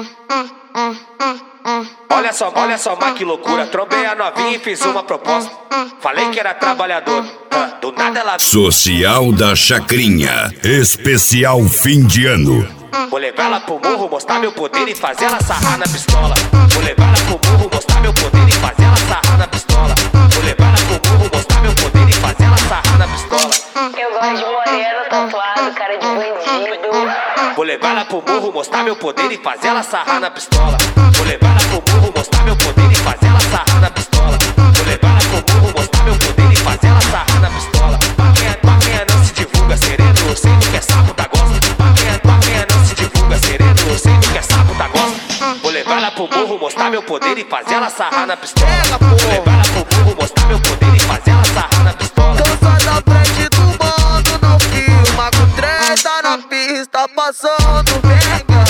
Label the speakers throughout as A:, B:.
A: Olha só, mas que loucura. Trombei a novinha e fiz uma proposta. Falei que era trabalhador, do nada ela...
B: Social da Chacrinha, especial fim de ano.
A: Vou levar ela pro morro, mostrar meu poder e fazer ela sarrar na pistola. Vou levar ela pro morro, mostrar meu poder e fazer ela sarrar na pistola. Vou levar ela pro morro, mostrar meu poder e fazer ela sarrar na pistola.
C: Eu gosto de moreno, tatuado, cara de bandido.
A: Vou levar ela pro morro, mostrar meu poder e fazer ela sarrar na pistola. Vou levar ela pro morro, mostrar meu poder e fazer ela sarrar na pistola. Vou levar ela pro morro, mostrar meu poder e fazer ela sarrar na pistola. Pra quem não se divulga sereno, eu sei do que é sapo da gosta. Pra quem não se divulga sereno, eu sei do que é sapo da gosta. Vou levar ela pro morro, mostrar meu poder e fazer ela sarrar na pistola. Vou levar ela pro morro, mostrar meu poder e fazer ela sarrar na pistola.
D: Então sai da frente do mano, não filma com treta na pista, passando pega.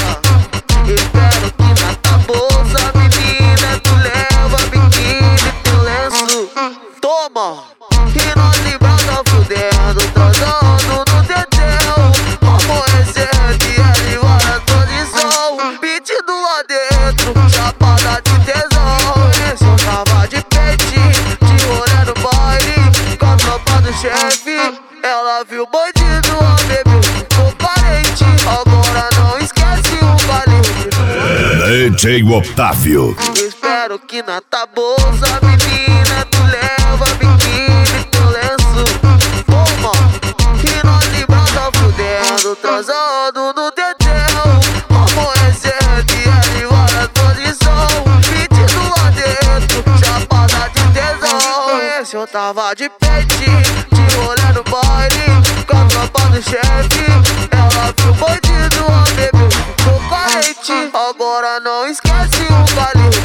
D: Espero que na tua bolsa, menina, tu leva biquíni, teu lenço. Toma! E nós librada fudendo, transando no dedéu. Como recebe, ele vai a posição. Pedido lá dentro, chapada de tesão. Esse eu tava de peitinho, de rolê no baile. Com a tropa do chefe, ela viu o bandido, a bebê ficou parente. Agora não esquece o baile.
B: DJ Otávio.
D: Espero que na tua bolsa, menina, tu leva biquíni, teu lenço. Toma! E nós librada fudendo, transando no dedéu. Amanhecendo e ele vai a posição. Pedido lá dentro, chapada de tesão. Esse eu tava de peitinho, de rolê no baile. Com a tropa do chefe, ela viu o bandido, a bebê ficou carente. Agora não esquece o baile.